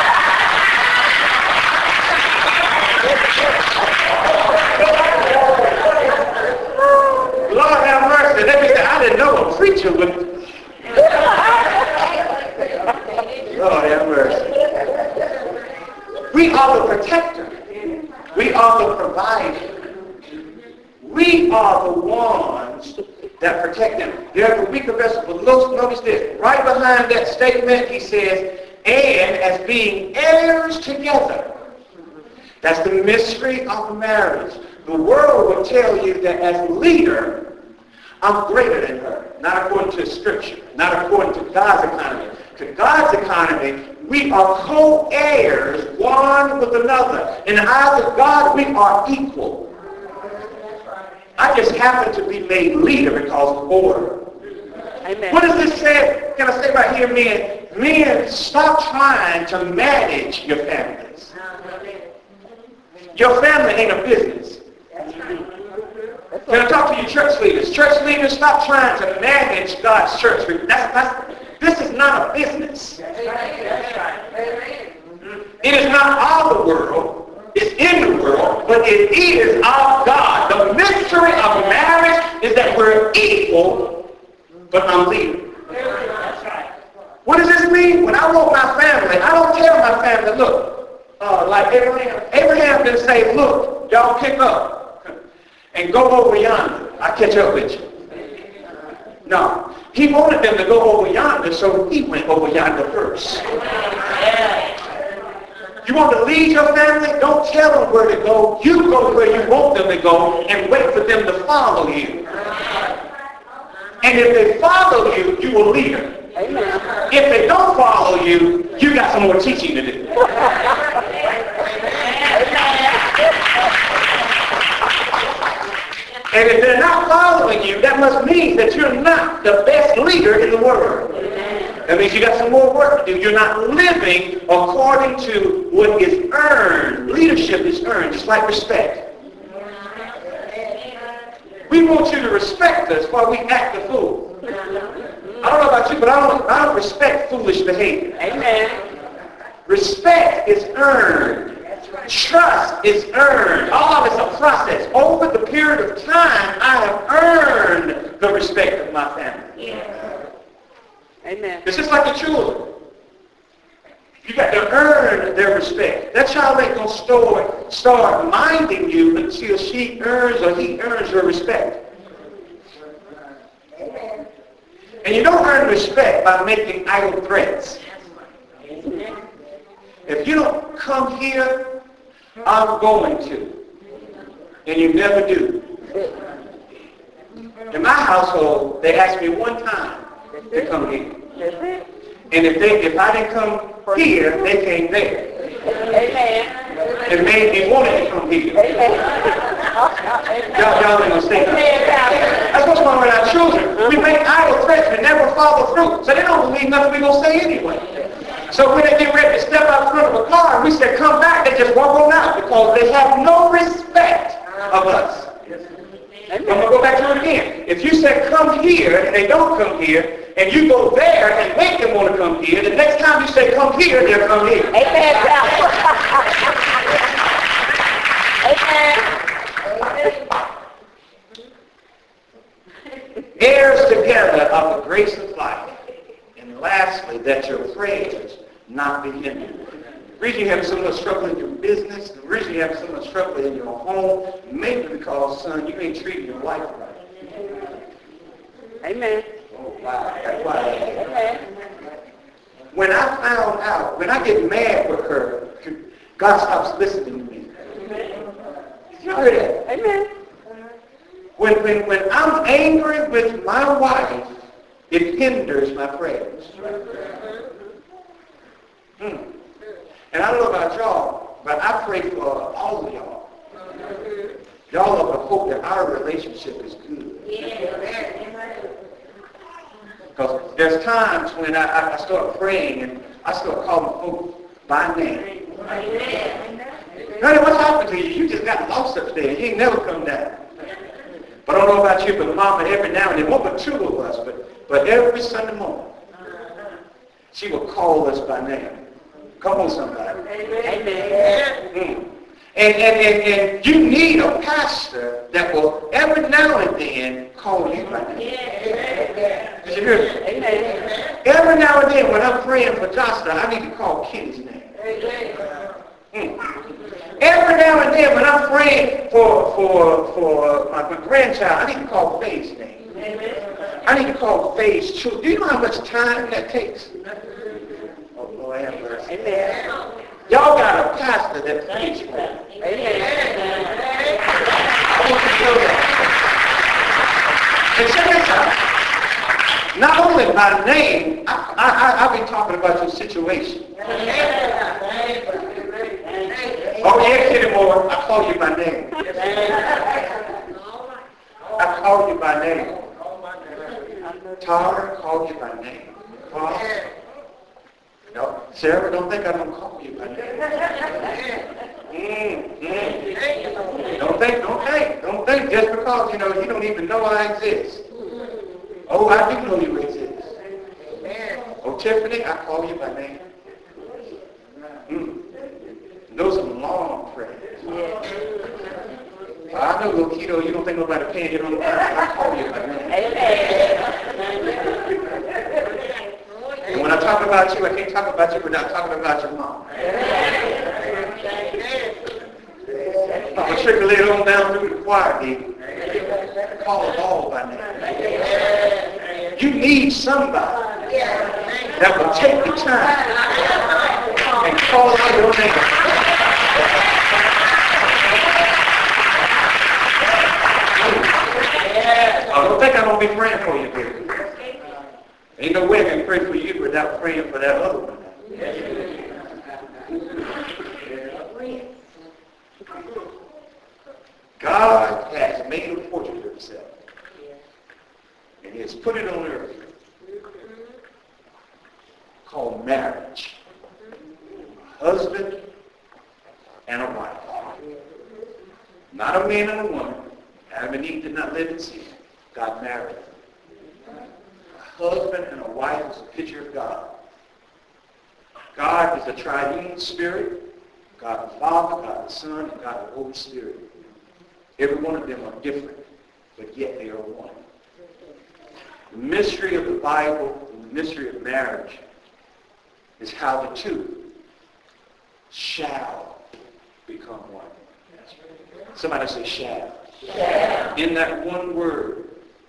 A: Lord have mercy. Let me say, I didn't know a preacher would. Lord have mercy. We are the protector. We are the provider. We are the ones that protect them. They're the weaker vessel. But notice this. Right behind that statement, he says, and as being heirs together. That's the mystery of marriage. The world will tell you that as a leader, I'm greater than her. Not according to Scripture. Not according to God's economy. To God's economy, we are co-heirs one with another. In the eyes of God, we are equal. I just happen to be made leader because of order.
B: Amen.
A: What does this say? Can I say right here, men? Men, stop trying to manage your families. Your family ain't a business. Can I talk to you church leaders? Church leaders, stop trying to manage God's church. That's, that's, this is not a business. It is not of the world. It's in the world, but it is of God. The mystery of marriage is that we're equal, but I'm leader. What does this mean? When I want my family, I don't tell my family, look, uh, like Abraham. Abraham didn't say, look, y'all pick up and go over yonder. I'll catch up with you. No. He wanted them to go over yonder, so he went over yonder first. You want to lead your family? Don't tell them where to go. You go where you want them to go and wait for them to follow you. And if they follow you, you will lead them. If they don't follow you, you got some more teaching to do. And if they're not following you, that must mean that you're not the best leader in the world. That means you got some more work to do. You're not living according to what is earned. Leadership is earned, just like respect. We want you to respect us while we act the fool. I don't know about you, but I don't, I don't respect foolish behavior. Amen. Respect is earned. Trust is earned. All of it's a process. Over the period of time, I have earned the respect of my family. Yeah. Amen. It's just like the children. You got to earn their respect. That child ain't going to start, start minding you until she earns or he earns your respect. Amen. And you don't earn respect by making idle threats. Amen. If you don't come here, I'm going to. And you never do. In my household, they asked me one time to come here.
B: That's it.
A: And if they, if I didn't come here, they came there.
B: Amen.
A: It made me want to come here.
B: Amen.
A: Y'all, y'all ain't gonna say that. That's what's wrong with our children. We make idle threats and never follow through. So they don't believe nothing we're gonna say anyway. So when they get ready to step out front of a car and we say, come back, they just walk on out because they have no respect of us. I'm going to go back to it again. If you say come here and they don't come here, and you go there and make them want to come here, the next time you say come here, they'll come here.
B: Amen. Amen.
A: Heirs together of the grace of life. And lastly, that your prayers not be hindered. The reason you have so much trouble in your business, the reason you have so much trouble in your home, maybe because, son, you ain't treating your wife right.
B: Amen.
A: Oh, wow. That's why.
B: Amen.
A: When I found out, when I get mad with her, God stops listening to me. You heard that?
B: Amen.
A: When, when, when I'm angry with my wife, it hinders my prayers. Hmm. And I don't know about y'all, but I pray for all of y'all. Y'all have the hope that our relationship is good. Because there's times when I, I start praying and I start calling folks by name. Honey, what's happened to you? You just got lost up there. You ain't never come down. But I don't know about you, but Mama, every now and then, one but two of us, but, but every Sunday morning, she will call us by name. Come on, somebody.
B: Amen.
A: Mm. And, and, and, and you need a pastor that will every now and then call you by name. Did you hear me?
B: Amen.
A: Every now and then when I'm praying for Joshua, I need to call Kenny's name. Mm. Every now and then when I'm praying for, for, for my, my grandchild, I need to call Faye's name. I need to call Faye's children. Do you know how much time that takes? Oh, Lord have mercy.
B: Amen.
A: Y'all got a pastor that prays for you.
B: Amen.
A: I want you to know that. And check this out. Not only by name, I, I, I, I've been talking about your situation. Oh, yeah, Kenny Moore, I call you by name. I call you by name. Tara, I call you by name. Paul? No, Sarah, don't think I don't call you by name. Mm, mm. Don't think, don't think, don't think just because, you know, you don't even know I exist. Oh, I do know you exist. Oh, Tiffany, I call you by name. Mm. Those are long prayers. I know, little Keto, you don't think nobody paying you on the line. I call you by name. And when I talk about you, I can't talk about you without talking about your mom. I'm going to trickle it on down through the choir, baby. Call them all by name. You need somebody that will take the time and call out your name. I don't think I'm going to be praying for you, baby. Ain't no way I can pray for you without praying for that other one. God has made a portrait of himself. And he has put it on earth called marriage. A husband and a wife. Not a man and a woman. Adam and Eve did not live in sin. God married them. A husband and a wife is a picture of God. God is a triune spirit. God the Father, God the Son, and God the Holy Spirit. Every one of them are different, but yet they are one. The mystery of the Bible and the mystery of marriage is how the two shall become one. Somebody say shall. Shall. In that one word,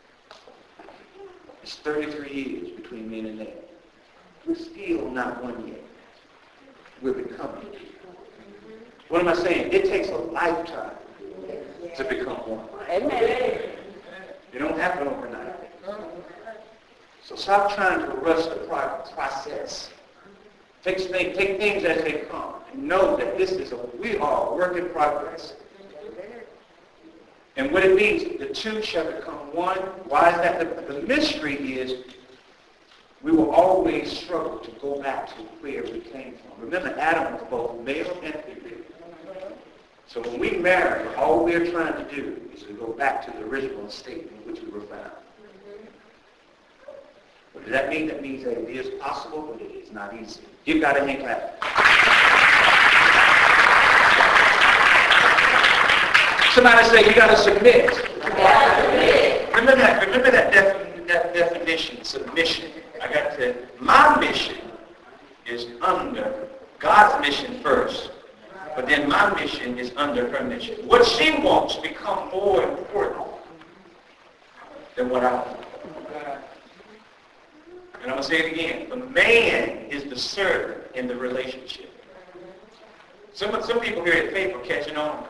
A: it's thirty-three years between men and them. We're still not one yet. We're becoming. What am I saying? It takes a lifetime to become one.
B: Amen.
A: You don't happen overnight. So stop trying to rush the pro- process. Take things, take things as they come, and know that this is a we are a work in progress. And what it means, the two shall become one. Why is that? The, the mystery is we will always struggle to go back to where we came from. Remember, Adam was both male and female. So when we marry, all we're trying to do is to go back to the original state in which we were found. But does that mean? That means that it is possible, but it is not easy. Give God a hand clap. Somebody say, you got to submit. Remember that, remember that, def- that definition, submission. I got to, my mission is under God's mission first, but then my mission is under her mission. What she wants become more important than what I want. And I'm going to say it again. The man is the servant in the relationship. Some, some people here at Faith are catching on.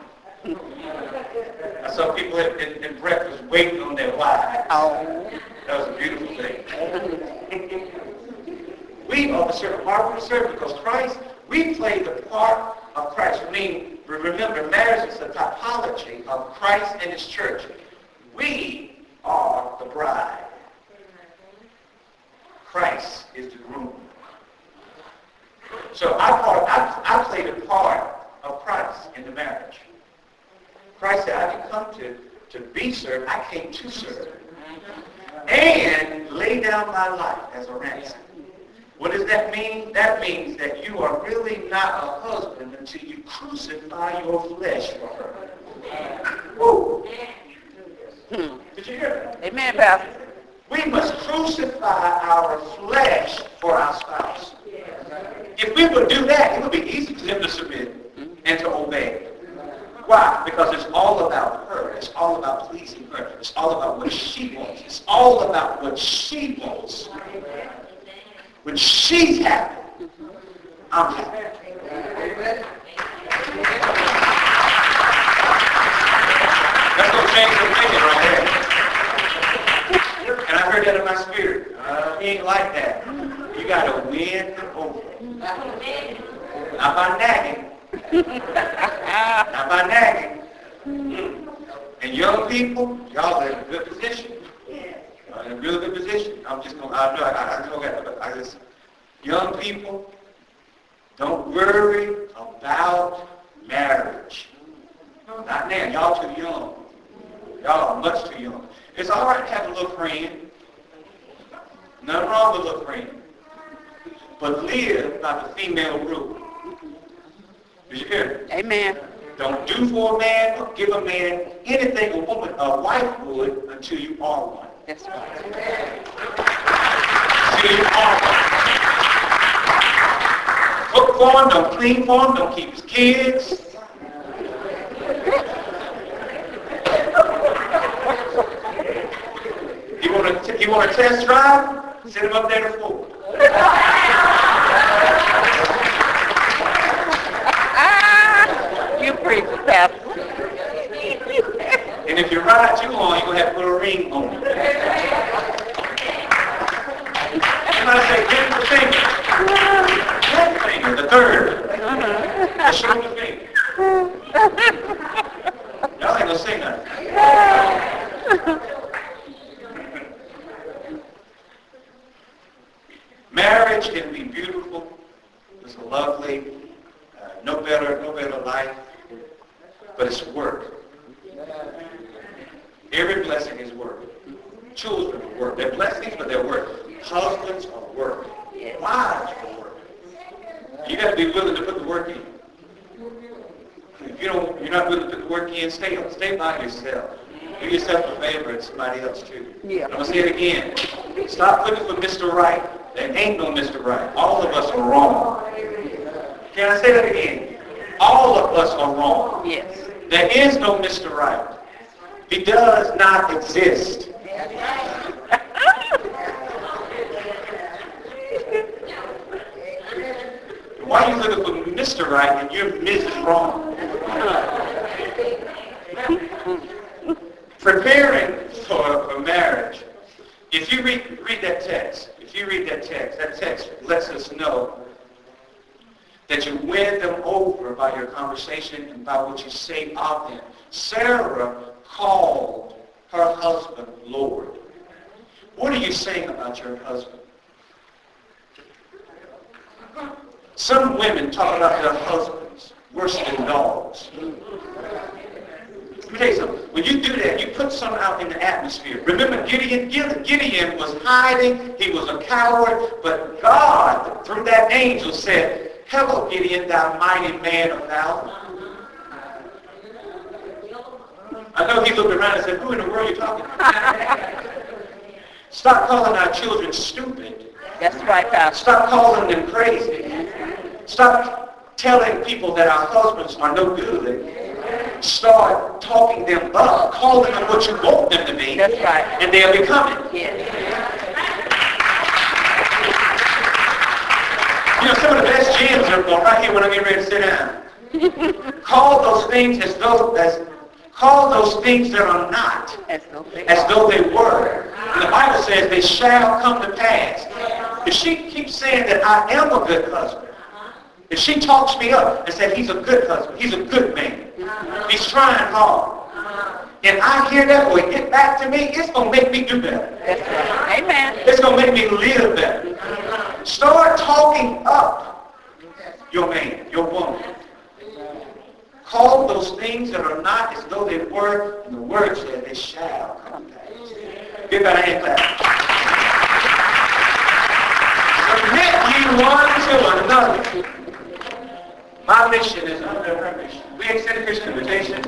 A: I saw people at, at, at breakfast waiting on their wives.
B: Oh.
A: That was a beautiful thing. We are the servant. Why are we the servant? Because Christ, we play the part of Christ. I mean, remember, marriage is the typology of Christ and his church. We are the bride. Christ is the groom. So I, part, I, I play the part of Christ in the marriage. Christ said, I didn't come to, to be served. I came to serve. And lay down my life as a ransom. What does that mean? That means that you are really not a husband until you crucify your flesh for her. Woo! Did you hear that?
B: Amen, Pastor.
A: We must crucify our flesh for our spouse. If we would do that, it would be easy for them to submit and to obey. Why? Because it's all about her. It's all about pleasing her. It's all about what she wants. It's all about what she wants. When she's happy, I'm happy. That's going to change the opinion right there. And I heard that in my spirit. Uh, he ain't like that. You got to win over. Not by nagging. Not by nagging. Mm. And young people, y'all are in a good position. Uh, in a really good position. I'm just going to, I know, I, I know that, but I just, young people, don't worry about marriage. Not now. Y'all too young. Y'all are much too young. It's all right to have a little friend. Nothing wrong with a little friend. But live by the female rule. Did you hear it?
B: Amen.
A: Don't do for a man or give a man anything a woman, a wife would until you are one.
B: That's right.
A: Until you are one. Cook for him, don't clean for him, don't keep his kids. You want to you want to test drive? Send him up there to fool.
B: You preach, Pastor.
A: And if you ride too long, you're going to have to put a ring on it. Somebody say, give him the finger. That finger, the third. The shoulder finger. Y'all ain't going to say nothing. Marriage can be beautiful. It's lovely. Uh, no better, no better life. But it's work. Every blessing is work. Children are work. They're blessings, but they're work. Husbands are work. Wives are work. You got to be willing to put the work in. If you don't, you're not willing to put the work in, stay stay by yourself. Do yourself a favor and somebody else too.
B: Yeah.
A: I'm gonna say it again. Stop looking for Mister Right. There ain't no Mister Right. All of us are wrong. Can I say that again? All of us are wrong.
B: Yes.
A: There is no Mister Right. He does not exist. Why are you looking for Mister Right and you're Missus Wrong? Preparing for, for marriage If you read, read that text, if you read that text, that text lets us know that you win them over by your conversation and by what you say of them. Sarah called her husband Lord. What are you saying about your husband? Some women talk about their husbands worse than dogs. Let me tell you something. When you do that, you put something out in the atmosphere. Remember, Gideon, Gideon was hiding. He was a coward. But God, through that angel, said, "Hello, Gideon, thou mighty man of valor." I know he looked around and said, "Who in the world are you talking to?" Stop calling our children stupid.
B: That's right, Pastor.
A: Stop calling them crazy. Stop telling people that our husbands are no good. Start talking them up, calling them what you want them to be.
B: That's right.
A: And they'll become it.
B: Yes.
A: You know, some of the best gems are right here when I'm getting ready to sit down. Call those things as though, as, call those things that are not
B: As though they
A: as though they were. And the Bible says they shall come to pass. If she keeps saying that I am a good husband, if she talks me up and says he's a good husband, he's a good man, he's trying hard, and I hear that or get back to me, it's going to make me do better.
B: That's right. Amen.
A: It's going to make me live better. Start talking up your man, your woman. Call those things that are not as though they were, and the word said they shall come to pass. Give that a hand clap. Submit ye one to another. My mission is under her mission. We extend a Christian invitation.